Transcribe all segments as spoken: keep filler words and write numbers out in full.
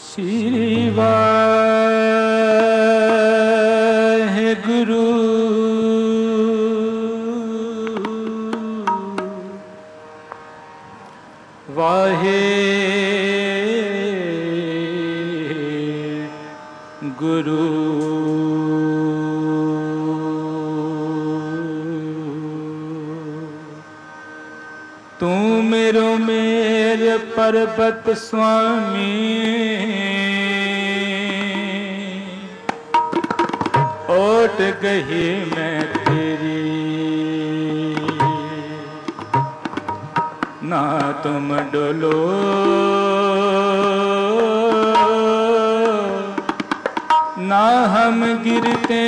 श्री वाहेगुरु वाहेगुरु तू मेरो मेरे पर्वत स्वामी ओट गई मैं तेरी ना तुम डोलो ना हम गिरते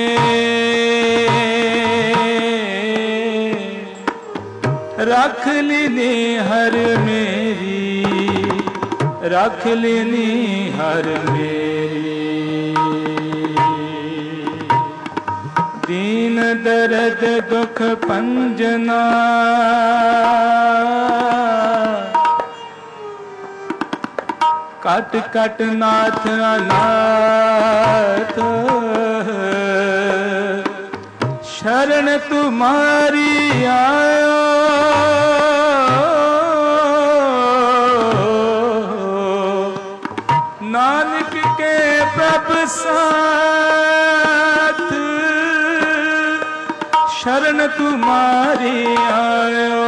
रख लेनी हर मेरी रख लेनी हर मेरी दीन दर्द दुख पंजना कट कट नाथ अनाथ शरण तुम्हारी आयो नानक के प्रभु साथ शरण तुम्हारी आयो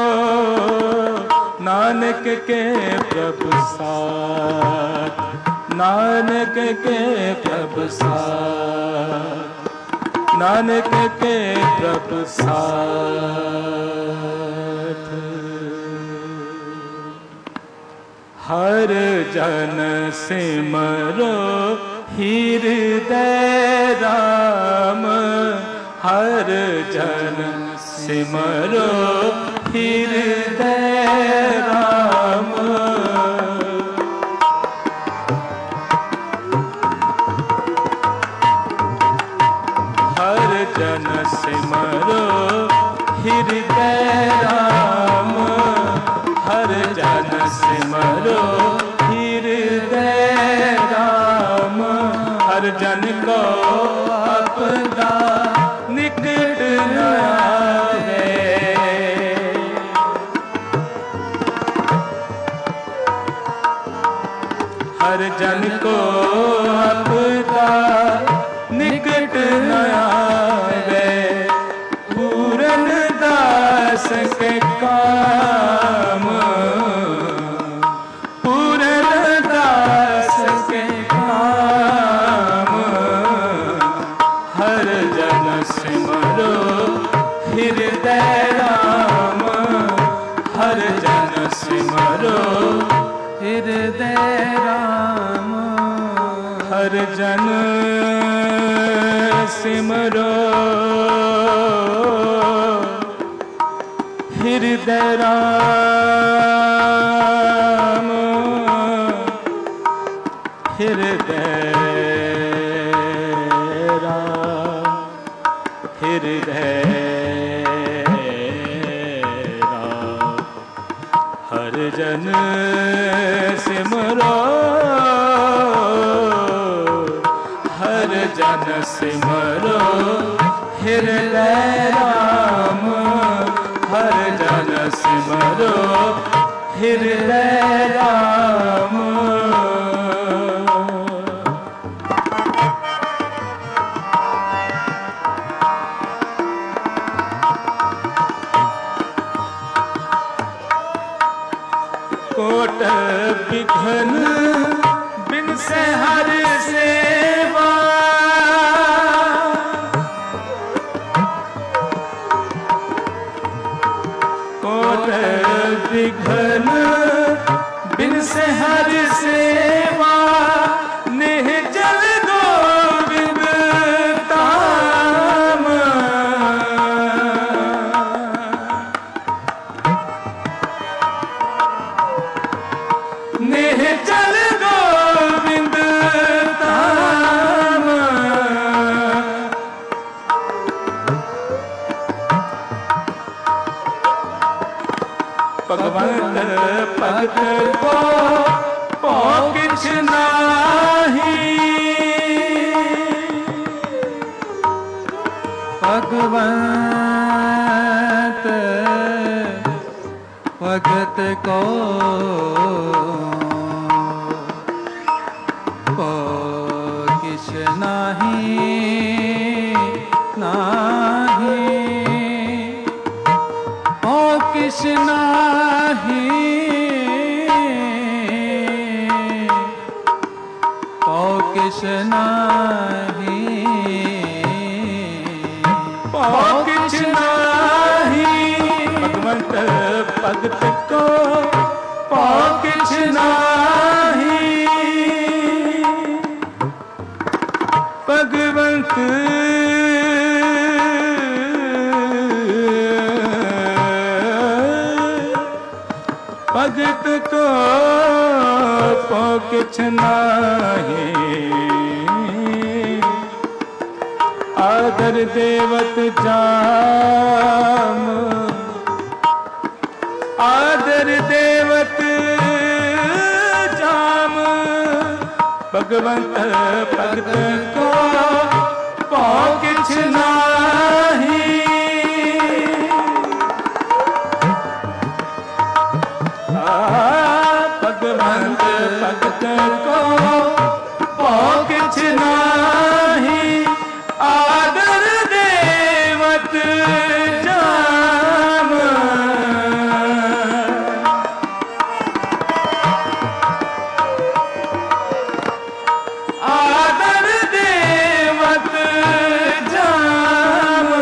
नानक के प्रभु साथ नानक के प्रभु साथ नानक के प्रभु साथ हर जन सिमरो हृदय राम हर जन सिमरो हृदय राम हर जन सिमरो हृदय राम हर जन सिमरो हृदय राम हर जन को अपना निकट न आवे हर जन को अपना निकट न आवे पूरन दास के काम पूरन दास के काम हर जन सिमरो हृदय राम हर जन सिमरो हृदय राम हर जन सिमरो हृदय राम हृदय राम हृदय राम हर जन सिमरो हर जन सिमरो हृदय राम हर जन सिमरो हृदय राम कोट विघ्न बिन से हर सेवा कोट विघ्न बिन से हर सेवा निश्चल गोविंद ताम निश्चल गोविंद ताम भगवंत भगत को पो किछ नाही भगवंत भगत को को किस नाही नाही ओ किस नाही ओ किस नाही ओ किस नाही भगवंत भगत को ओ किस नाही भगवंत भगत को पो किछ नाही आदर देवत जाम आदर देवत जाम भगवंत भगत को पो किछ नाही भगवंत भगत को पो किछ नाही आदर देवत जाम आदर देवत जाम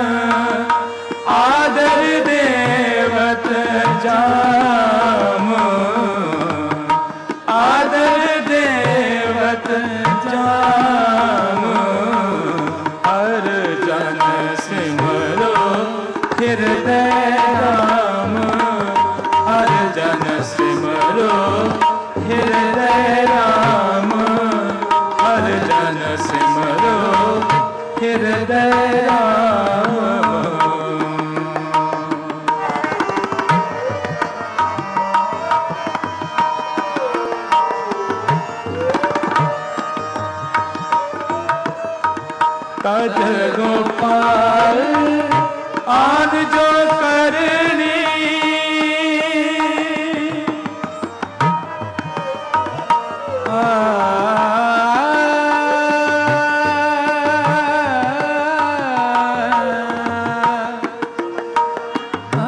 आदर देवत जाम आदर देवत जाम हर जन सिमरो हृदय राम हर जन सिमरो हृदय राम हर जन सिमरो हृदय राम तज गोपाल आन जो करनी आ, आ,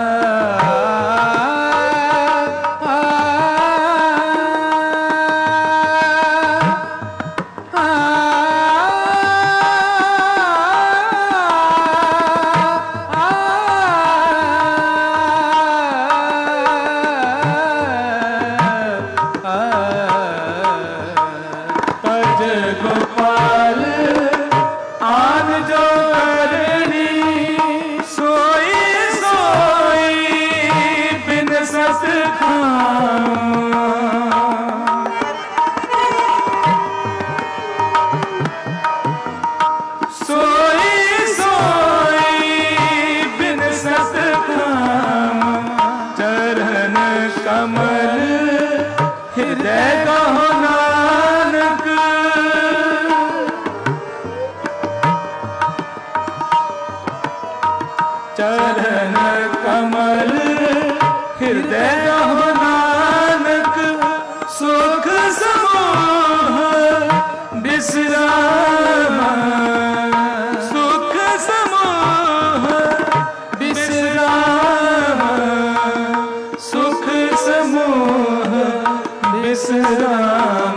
गोपाल आन जो करनी सोई सोई बिन सत सोई सोई बिन सत चरण कमल हृदय कहो नानक चरण कमल हृदय कहो नानक सुख समूह विश्राम सुख समूह विश्राम सुख समूह विश्राम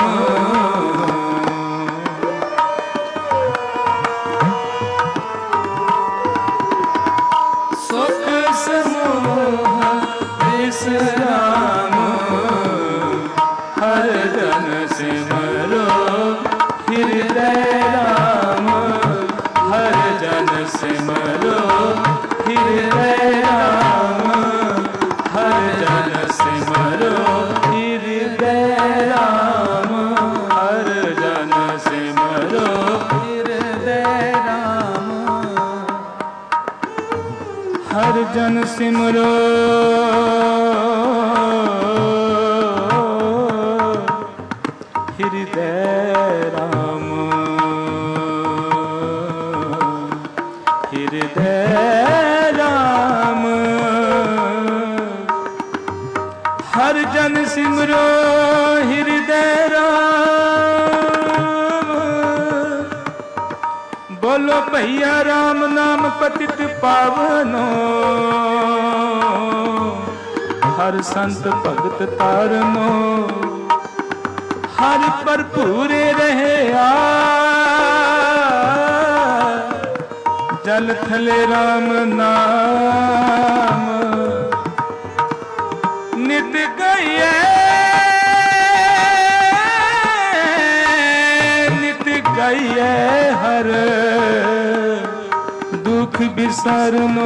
सुख समूह विश्राम हर जन सिमरो हृदय राम हर जन सिमरो हृदय राम हर जन सिमरो हृदय राम हर जन सिमरो हृदय राम हर जन सिमरो हृदय राम हृदय सिमरो हृदय राम। बोलो भैया राम नाम पतित पावनो, हर संत भगत तारनो। हर पर पूरे रहे आ, जल थले राम नाम। नित गए नित गए हर दुख बिसरनो।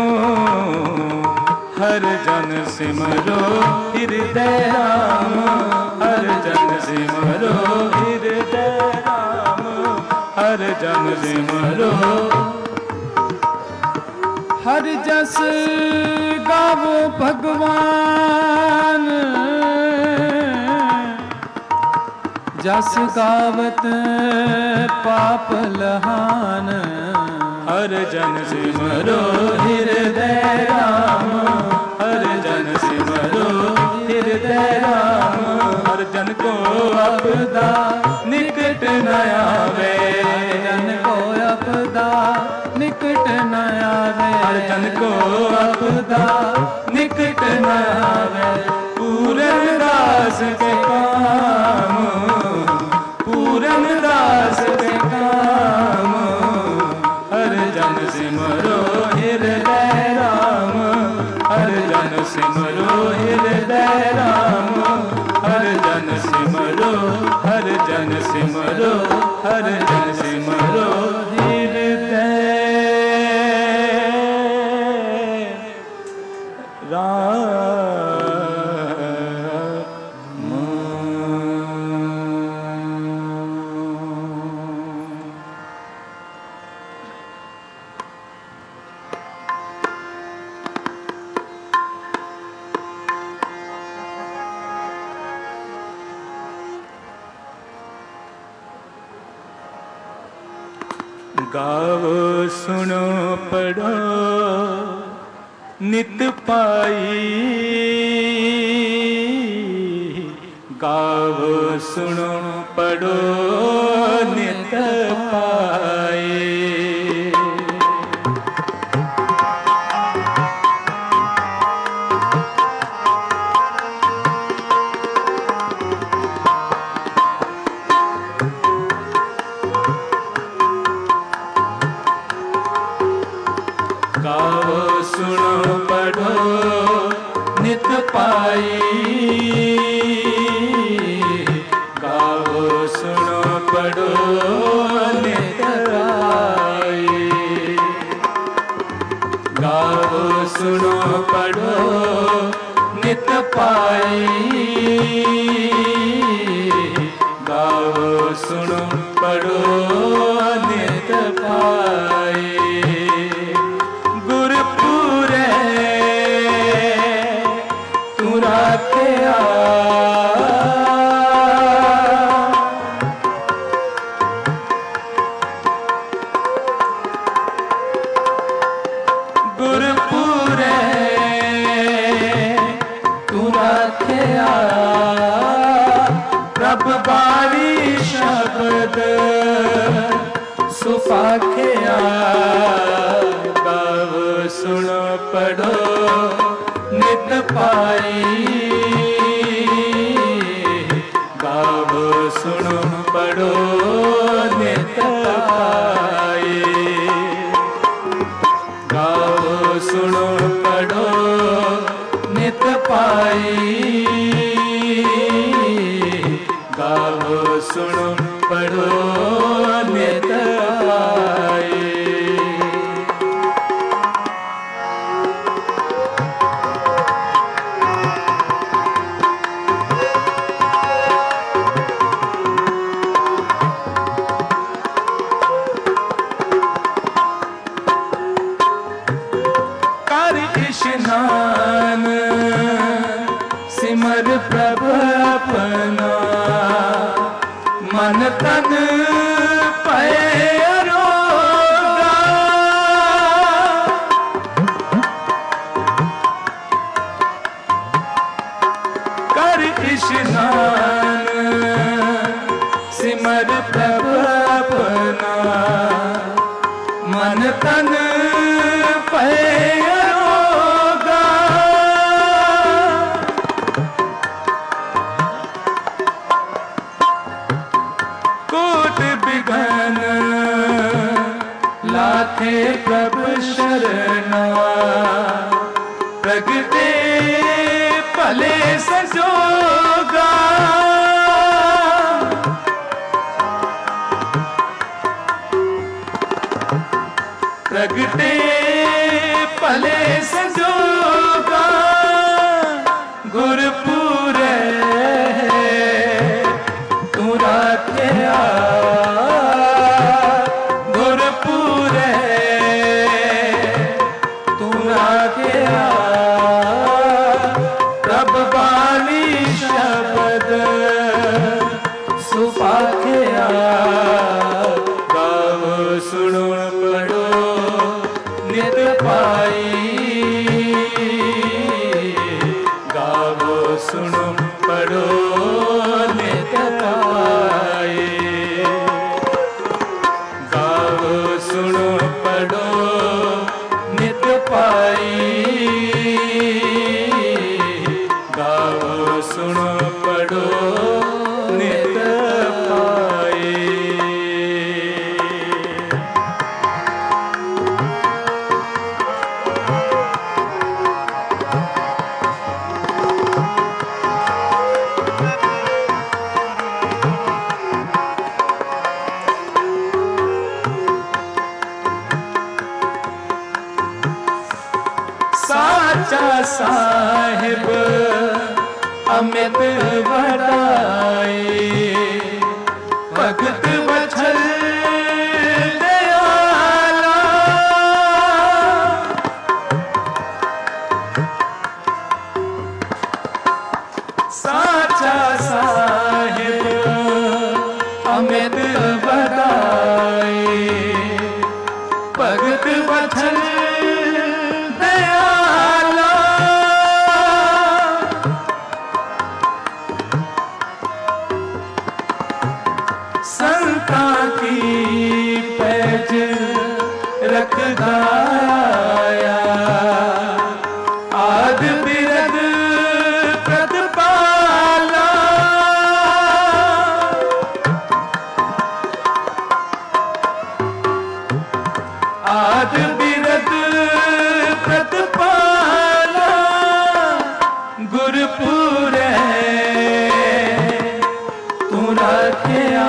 हर जन सिमरो हृदय राम, हर जन सिमरो हृदय राम, हर जन सिमरो। हर जस गावो भगवान, जस गावत पाप लहान। हर जन सिमरो हृदय राम, हर जन सिमरो हृदय राम। हर जन को आपदा निकट न आवे, जन को आपदा निकट न आवे। हर जन को आपदा निकट न आवे। पूरन दास के काम, पूरन दास के काम। हर जन सिमरो हृदय राम, हर जन सिमरो हृदय राम, हर जन सिमरो, हर जन सिमरो, हर जन सिमरो हृदय राम। गावो सुनो पढ़ो नित पाई, गावो सुनो पढ़ो नित पाई। गावो सुनो पढ़ो नित पाई, गावो सुनो पढ़ो नित पाई। गावो सुनो पढ़ो नित पाई, गावो सुनो पढ़ो नित पाई। गुरपुरे तू रखिया, प्रभ बाणी शब्द सुफाखिया। गाव सुनो पढ़ो नित पाई, गाव सुनो पढ़ो नित पाई। गावो सुनो पढ़ो नित पाई, गावो सुनो पढ़ो नित पाई। स्नान सिमर प्रभ अपना, मन तन पए अरोगा। कर इशनान सिमर प्रभ अपना मन तन पैरोगा कोट बिघन लाथे प्रभु शरणा प्रगटे भले संजोगा प्रगटे भले संजोगा गुरपुरे तू राखिया गुरपुरे तू राखिया प्रभ बाणी शब्द सुपाखिया गाओ सुनो पढ़ो नित पाई गाओ सुनो पढ़ो नित पाई गाओ सुनो पढ़ो नित पाई गाओ सुनो पढ़ो नित पाई। साचा साहिब अमित वडाई भगत वछल दयाला साचा साहिब अमित वडाई भगत वछल रख गाया आद बिरद प्रतिपाला आद बिरद प्रतिपाला गुरपुरे तू राखिया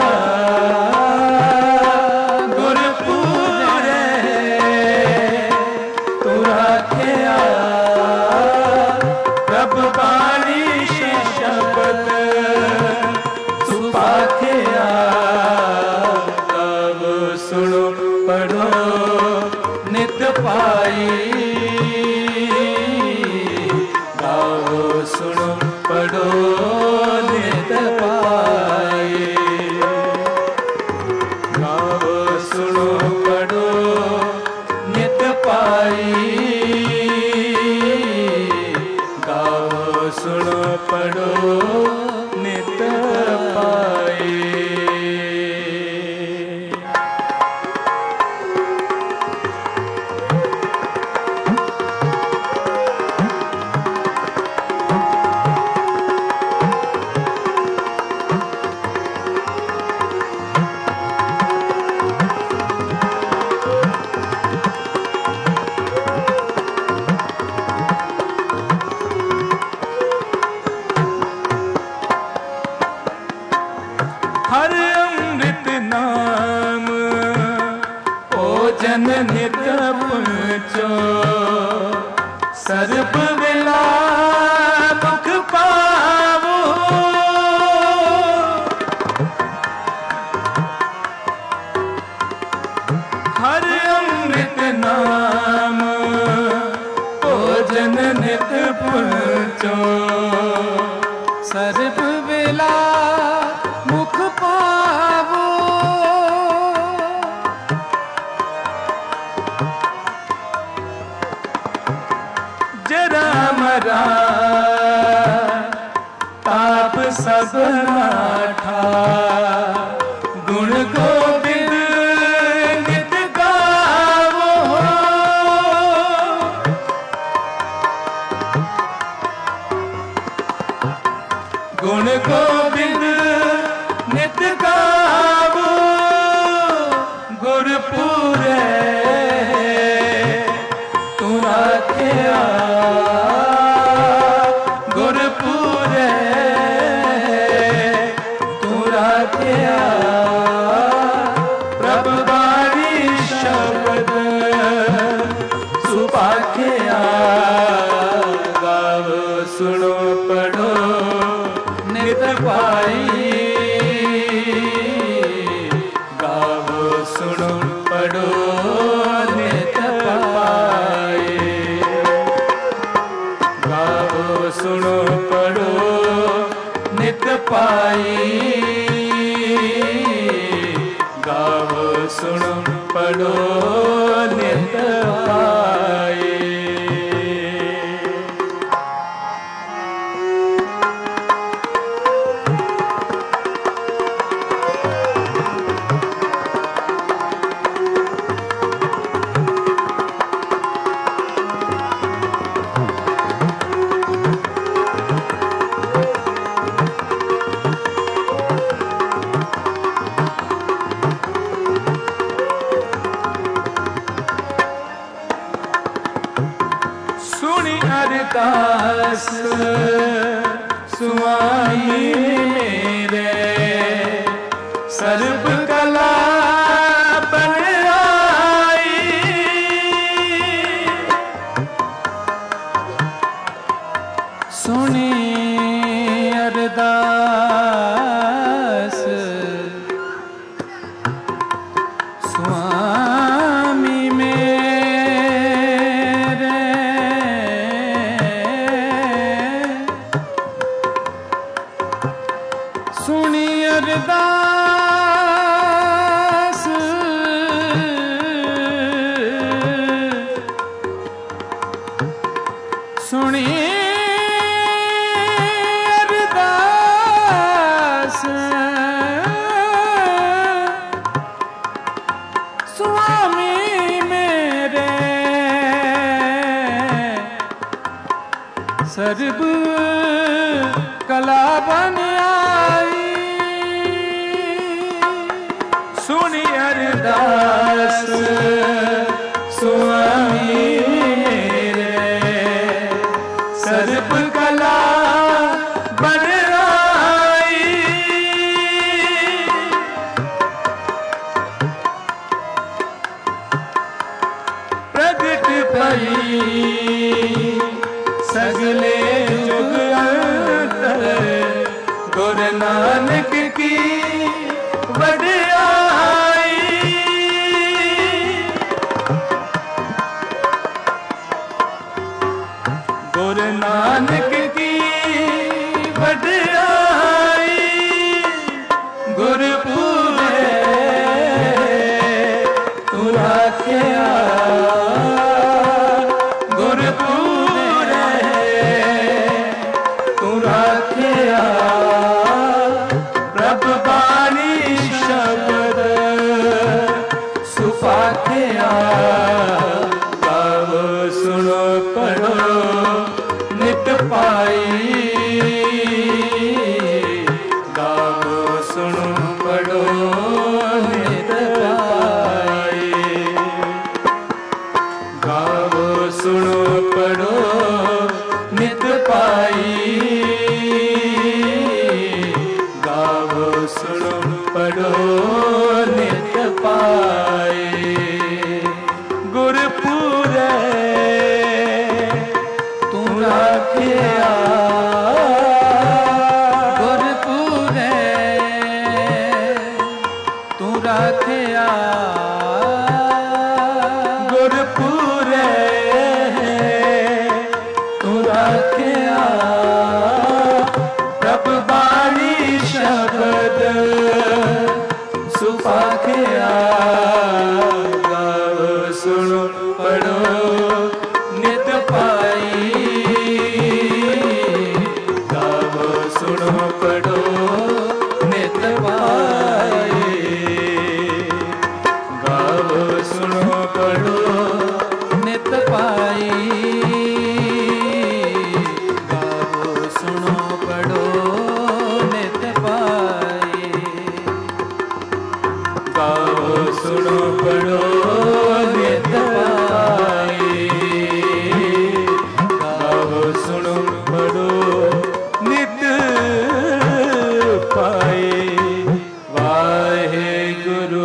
पाई गाओ सुनो पढ़ो नित पाई गाओ सुनो पढ़ो नित पाई गाओ सुनो पढ़ो नित पाई। हर अमृत नाम भोजन नित पुंचो सर्ब विला मुख पावो हर अमृत नाम भोजन नित पुंचो सर्ब विला मुख पावो जरा मरा सबना ठार। गुण गोबिंद नित गावो, गुण गोबिंद नित गावो, गुरपुरे तू राखिया, गुरपुरे तू राखिया। प्रभु बाणी शब्द सुपाखिया, गावो सुनो पढ़ो नित पाई, गावो सुनो पढ़ो नित पाई, गावो सुनो पढ़ो नित पाई, गावो सुनो पढ़ो नित पाई। अरदास स्वामी मेरे, सर्व कला बन आई। सुनी अरदास स्वामी मेरे, सुनी अरदास सुनी अरदास स्वामी मेरे, सर्व कला बन आई। सुनी अरदास स्वामी मेरे, सर्व कला बन आई। प्रगट भई सगले जुग अंतर, गुरु नानक की वडियाई। गुरु नानक की वडियाई, गुरपुरे तू राखिया, गुरपुरे तू राखिया। प्रभु बाणी शब्द सुपाखिया, गावो सुनो पढ़ो नित पाई, गावो सुनो पढ़ो नित पाई, गावो सुनो पढ़ो नित पाई, गावो सुनो पढ़ो नित पाई। गुरपुरे तू राखिया, गुरपुरे तू राखिया, गुरपुरे तू राखिया। प्रभु बाणी शब्द सुपाखिया, गावो सुनो पढ़ो नित पाई, गावो सुनो पढ़ो गाओ सुनो पढ़ो नित पाए, गाओ सुनो पढ़ो नित पाए। वाहे गुरु।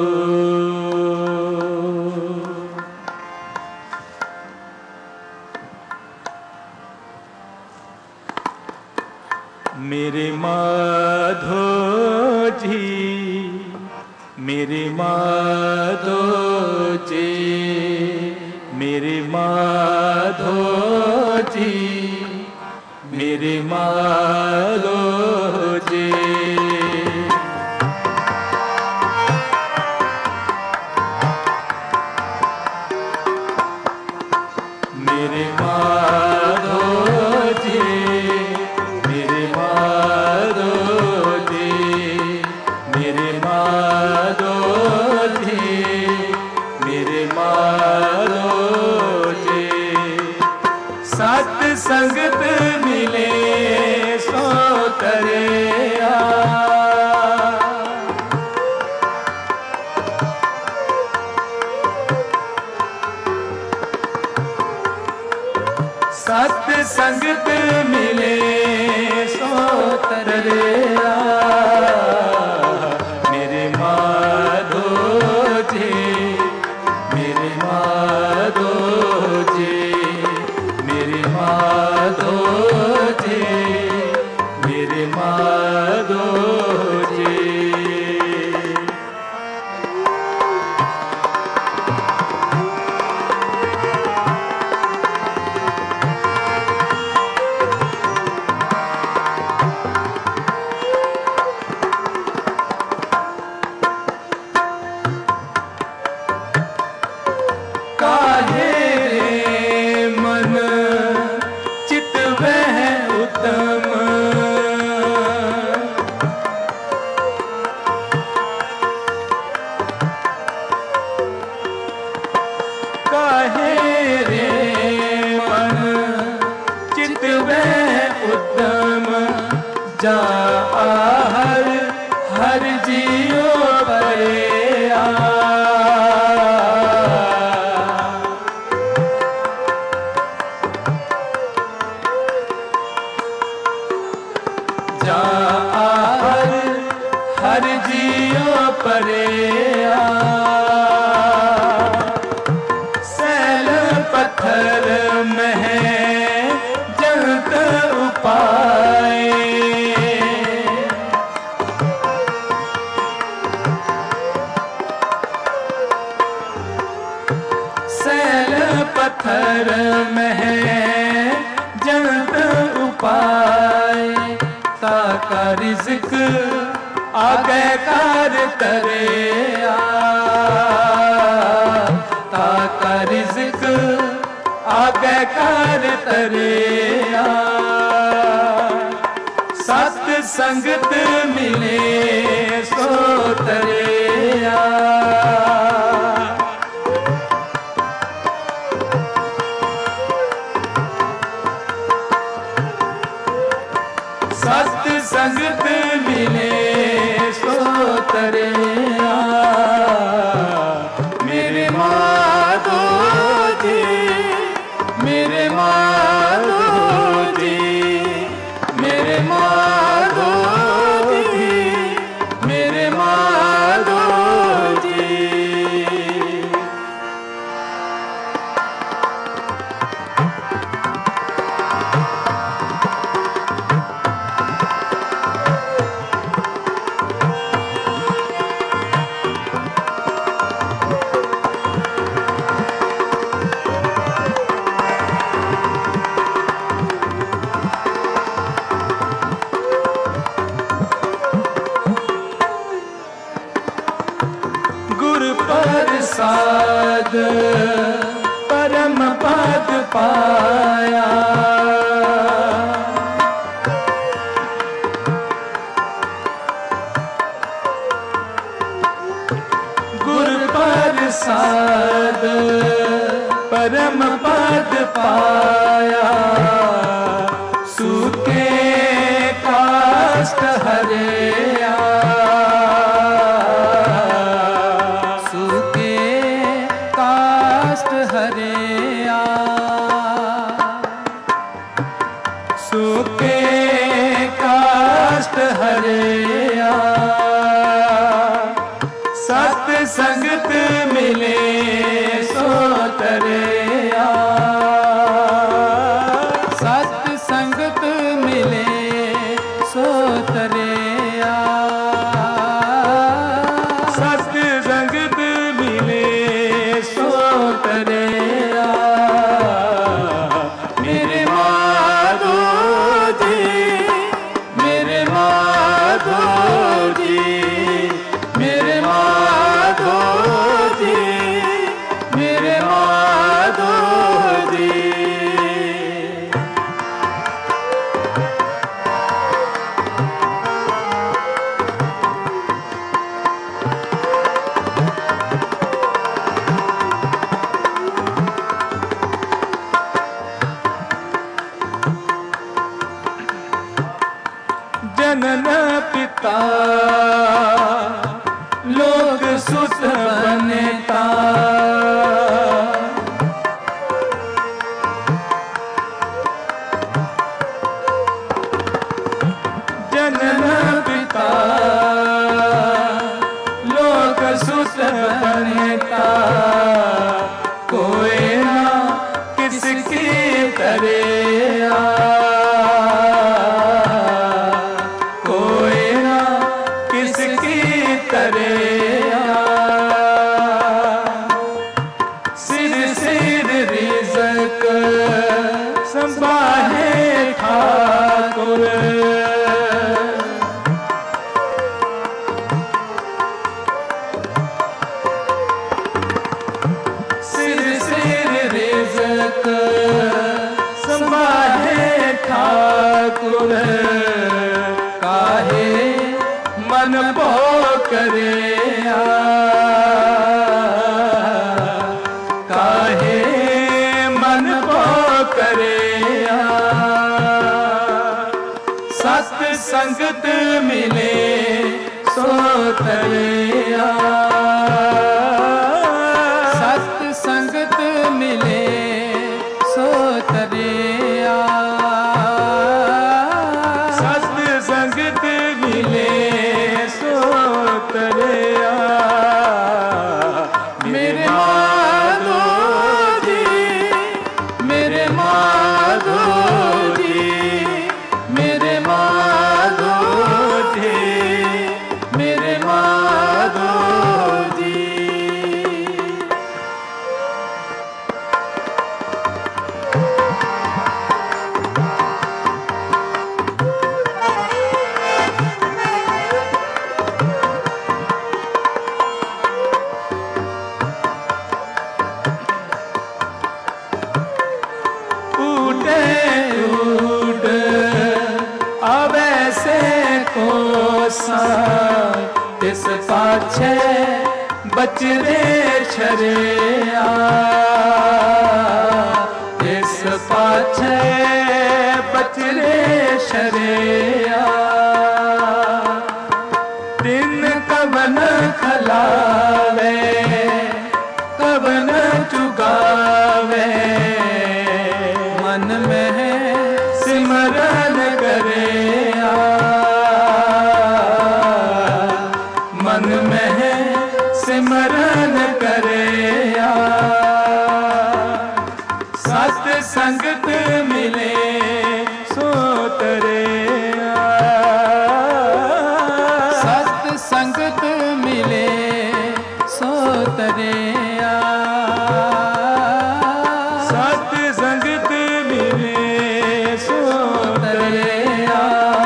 मेरे माधो जी, मेरे माधो जी, मेरे माधो जी, मेरे माधो जी। मेरे माधो जी, मेरे माधो जी, मेरे माधो जी, मेरे माधो जी। सत संगत मिले सो तरिया, सत संगत मिले सो तरिया। मेरे माधो जी, मेरे माधो जी, मेरे माधो जी, मेरे माधो जी। काहे रे मन चित वह उत्तम, काहे रे मन चित वह उत्तम। जा हर हर जियो परे आ, जा हर हर जियो परे आ। सैल पत्थर में जंत उपाय, सैल पत्थर में जंत उपाय। ताका रिज़्क आगे कार तरे आ, ताका रिज़्क आगे कार तरे आ। सत संगत मिले सो तरे आ, सत संगत मिले सो तरे आ। मेरे माधो जी, मेरे माधो जी, मेरे माधो जी, मेरे माधो जी। प्रसाद परम पद पाया, गुर प्रसाद परम पद पाया। सूखे काष्ठ हरे आ, संगत मिले सो तरिया, सत संगत मिले सो तरिया, सत संगत मिले सो तरिया। मेरे माधो जी, मेरे माधो जी, मेरे माधो जी, मेरे माधो जी। जनन पिता लोक सुत बनता, जनन पिता लोक सुत बनता, कोई ना किसकी तरिया, कोई ना किसकी तरिया। सिर सिर रिज़्क़ संभाले ठाकुर, सिर सिर रिज़्क़ संभाले ठाकुर, काहे मन पो करे, काहे मन पो करे। सत संगत मिले सो तरिया, सत संगत मिले सो तरिया, सत संगत मिले सो तरिया। मेरे माधो जी, मेरे माधो जी, मेरे माधो जी, मेरे माधो जी। उठे उठ अवै से कोसा, इस पाछे बचरे छरिया, इस पाछे बचरे छरिया। दिन कवन खलावे कवन चुगावे, मन में सिमरन करे, मन में सिमरन करे। सत संगत मिले सो तरिया, सत संगत मिले सो तरिया, सत संगत मिले सो तरिया।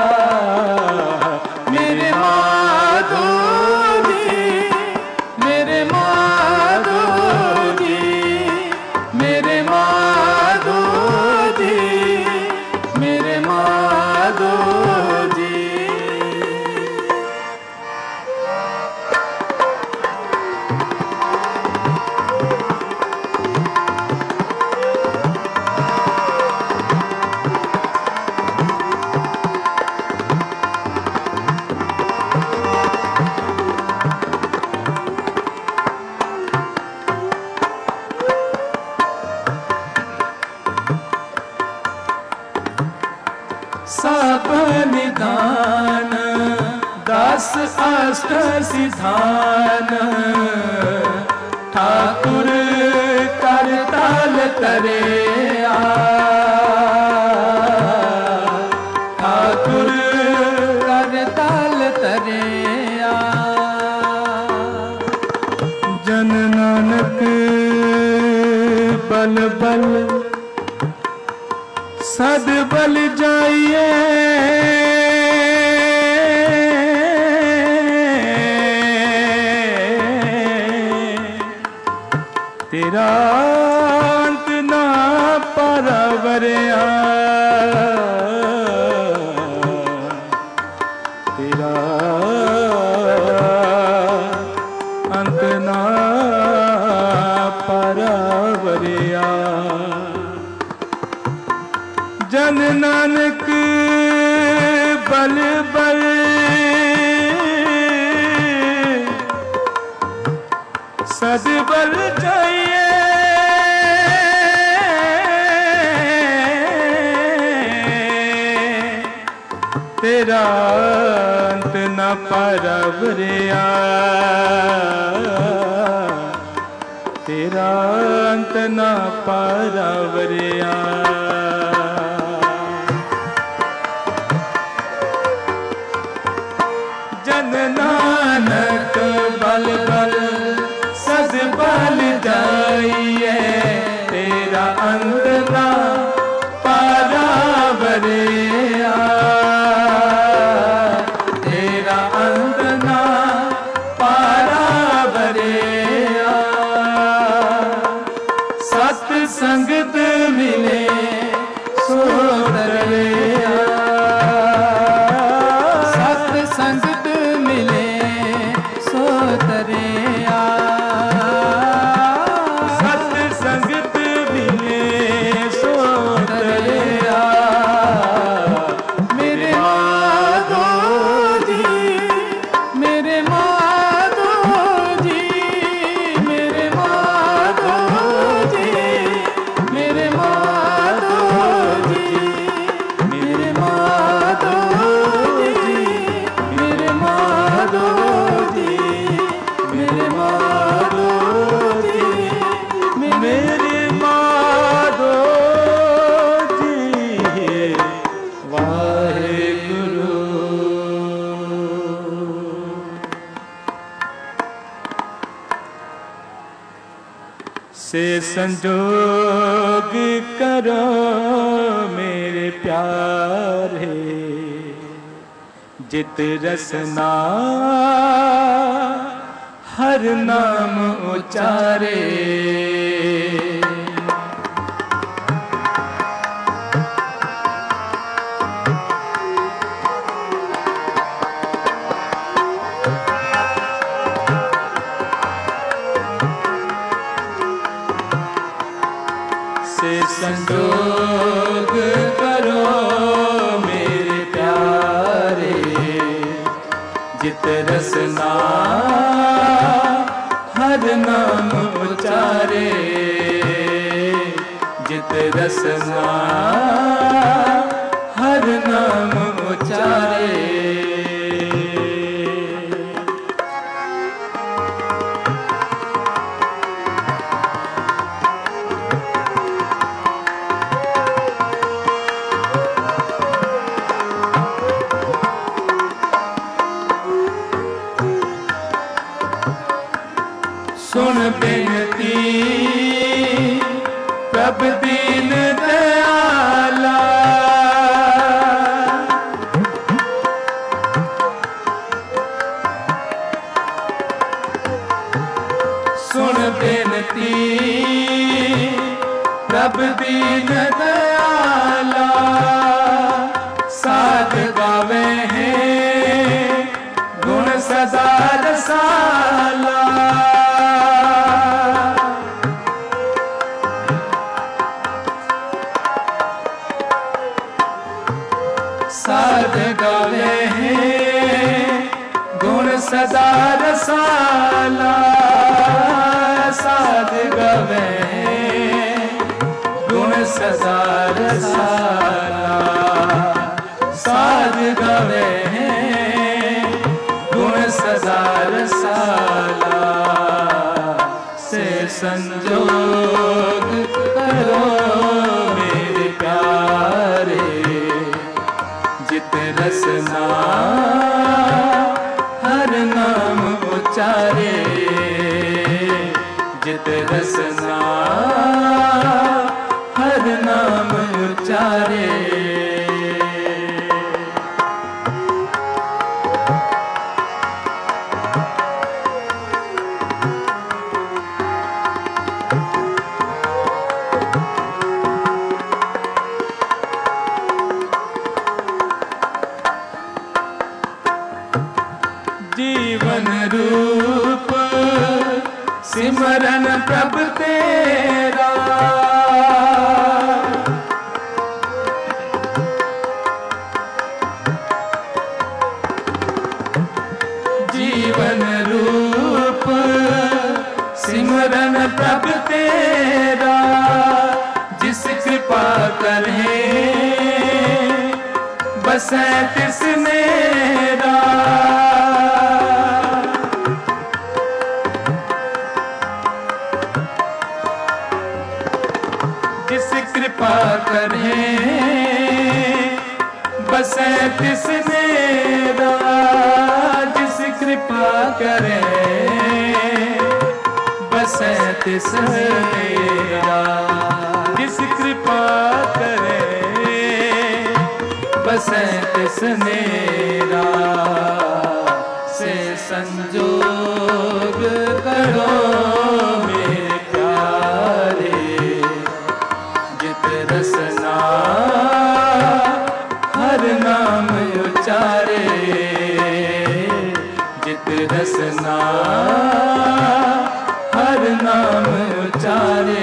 मेरे माधो जी, मेरे माधो जी, मेरे माधो जी, मेरे माधो जी। सब निधान दास अष्ट सिधान, ठाकुर कर ताल तरे आ, ठाकुर कर ताल तरे आ। जन नानक बल बल सद बल जाइए, तेरा अंत ना परवरिया, तेरा अंत ना परवरिया। जन नानक बल बल सद बल जाइए, तेरा अंत न परवरिया, तेरा अंत न परवरिया। जन नानक बल बल सद बल जाइए, तेरा अंत ना परवरिया, तेरा अंत ना परवरिया। सत संगत मिले सो तरया, सत संगत मिले सो तरया, सत संगत मिले सो तरया। मेरे माधो जी, मेरे माधो जी, मेरे माधो जी, मेरे माधो जी, मेरे माधो जी, मेरे माधो जी, मेरे माधो जी, मेरे माधो जी वाहेगुरु। से संजोग करो मेरे प्यारे, जित रसना हर नाम उचारे। से संजोग करो मेरे प्यारे, जित रसना हर नाम उचारे, जित रसना हर नाम उचारे। सुन बिनती प्रभ दीन दयाला, सुन बिनती प्रभ दीन दयाला। साध गावे हैं गुण सदा रसाला, साध गावे हैं गुण सदा रसाला, साध गावे हैं गुण सदा रसाला, साध गावे हैं गुण सदा रसाला। से संजोग करो मेरे प्यारे, जित रसना हर नाम उचारे, जित रसना हर नाम उचारे। जीवन रूप सिमरन प्रभ तेरा, जीवन रूप सिमरन प्रभ तेरा, जिस कृपा करे बसै तिस मेरा। जिस कृपा करे बसै तिस मेरा, जिस कृपा करे बसै तिस मेरा, जिस कृपा करे बसै तिस मेरा। से संजोग करो मेरे प्यारे, जित रसना हर नाम उचारे, जित रसना हर नाम उचारे।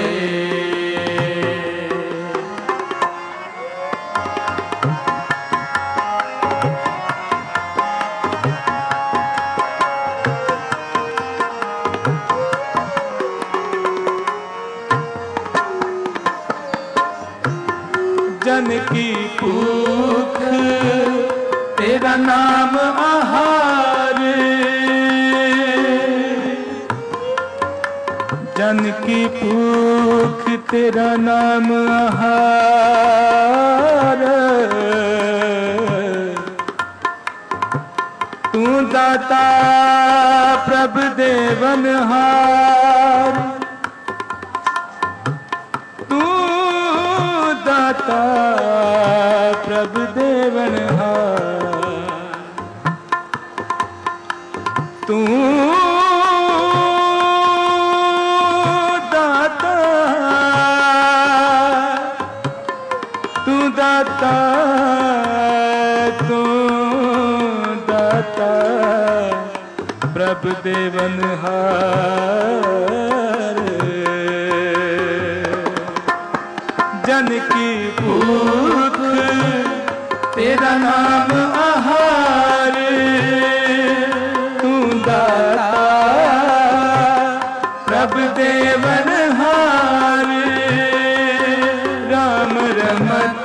जन की भूख तेरा नाम आहार, जन की भूख तेरा नाम आहार। तू दाता प्रभु देवनहार, तू दाता प्रभु देवनहार। तू दाता, तू दाता, तू दाता प्रभु देवनहार। जन की भूख तेरा नाम आहार, तू दाता प्रभु देवनहार। राम रमत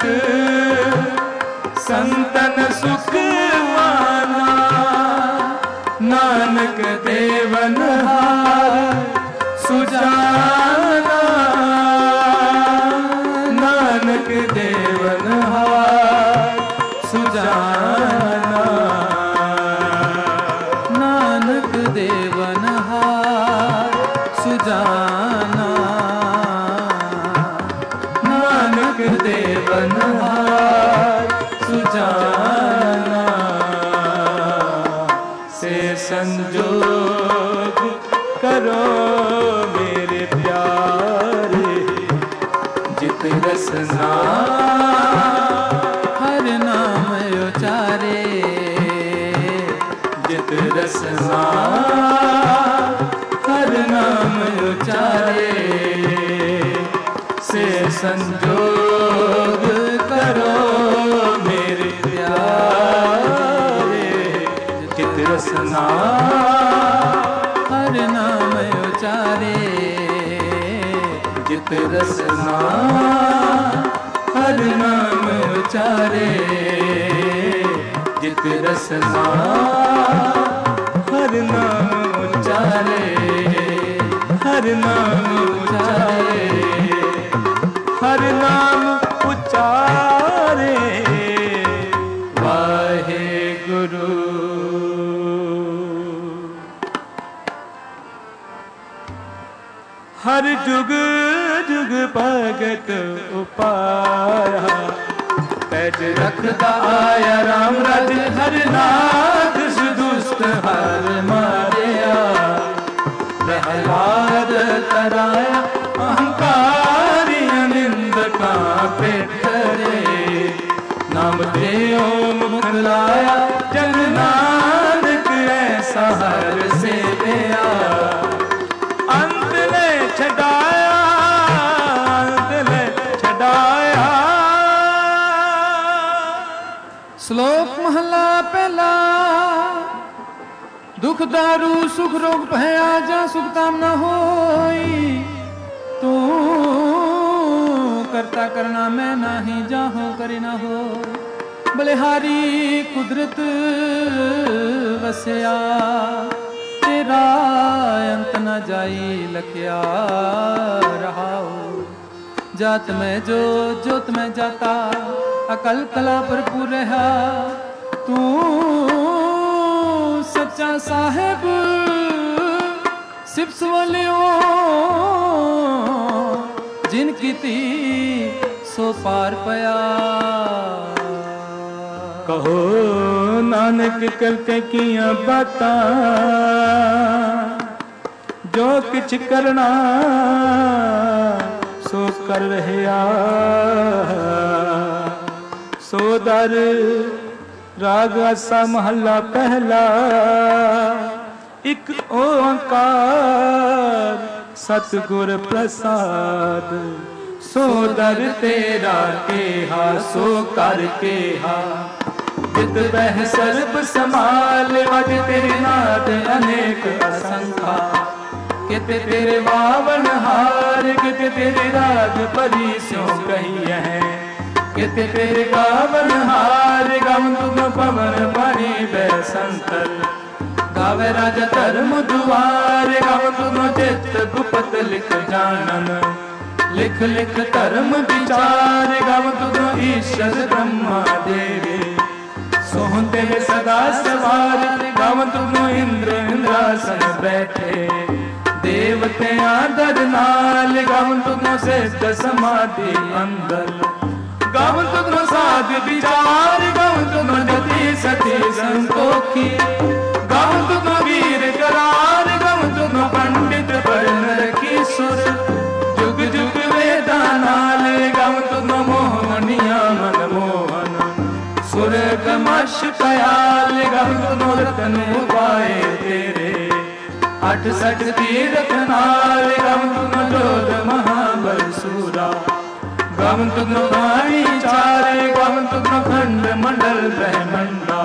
संतन सुख माना, नानक देवनहार सुजाना, नानक देवनहार सुजाना, नानक देवनहार सुजाना, नानक देवनहार सुजाना। से संजोग करो मेरे प्यारे, जित रसना हर नाम उचारे, जित रसना हर नाम उचारे। से संजोग करो मेरे प्यारे, जित रसना हर नाम उचारे, जित रसना हर नाम उचारे, जित रसना हर नाम उचारे, हर नाम हर जुग जुग भगत उपाया पैज रखता आया राम राज हर नाथ सुदुष्ट हर मारिया प्रहलाद कराया अहंकारी निंदका पेटरे नाम देओ मुख लाया जन नानक ऐसा हर से दिया अंत ने छड़ाया अंत ने छड़ाया। श्लोक महला पहला दुख दारू सुख रोग भया जा सुख ताम न होई तू करता करना मैं नाही जाहो करे ना हो बलिहारी कुदरत वसया तेरा अंत न जाई लखया रहाओ जात में जो जोत में जाता अकल कला भरपूर रहा तू सच्चा साहेब सिप्स वालियों जिनकी ती सो पार पया कहो नानक करते किया बाता जो किछ करना सो कर रहा सो दर राग आसा महला पहला एक ओंकार सतगुर प्रसाद सो दर तेरा केहा सो कर केहा जित बह सर्ब समाल वज तेरे नाथ अनेक असंखा कित तेरे वावन हार कित तेरे राग परी स्यों कही है कित तेरे गावन हार गम तुम पवन पानी बैसंतर गावे राजा धर्म दुआर गम तुम चित गुपत लिख जानन लिख लिख धर्म विचार गम तुम ईश्वर ब्रह्मा देवे सोहते सदा सवार गम तुम इंद्र इंद्रासन बैठे देवते आदर नाल गम तुम सिद्ध समाधि अंदर गम तुम साध विचार गम तुम जति सती संतोखी गम तुम वीर करार गम तुम पंडित पढ़न रखी सुर जुग जुग वेदा नाल गम तुम मोहनिया मन मोहन सुर कमश कयाल गम तुम रतन उपाय तेरे अठ सठ तीरथ नाल गम तुम जोध महाबल सूरा गम तुम वाणी चारे गम तुम खंड मंडल ब्रह्मंडा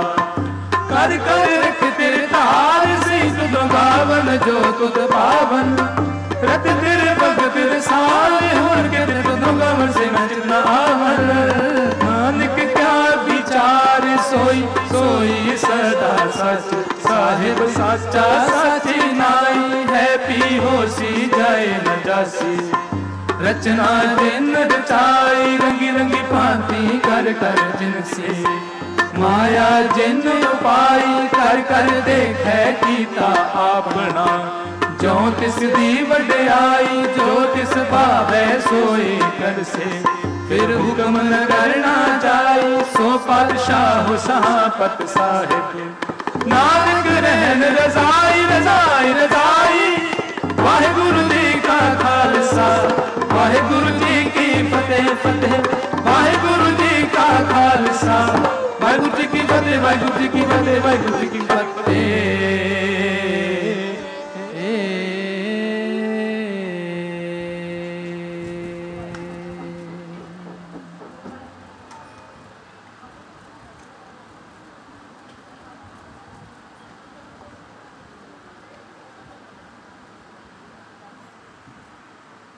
कर कर रख तेरे तार से तुद गावन जो तुद पावन रत तेरे भग तेरे सारे होर के तेरे तुद गवन से मैं जितना आवन नानक क्या विचार सोई सोई सदा सच साहिब साचा साची नाई है पी होसी जाए न जासी रचना जिन रचाई रंगी रंगी भांति कर कर जिनसे माया जिन उपाई कर कर देखे कीता अपना जो तिस दी वड्याई जो तिस भावे सोई कर से फिर हुक्म न करना चाही सो पातशाह सहापत साहिब नानक रहन रजाई रजाई रजाई वाहिगुरु जी का खालसा वाहिगुरु जी की फतेह फतेह वाहिगुरु जी का खालसा वाहिगुरु जी की फतेह वाहिगुरु जी की फतेह वाहिगुरु जी की फतेह।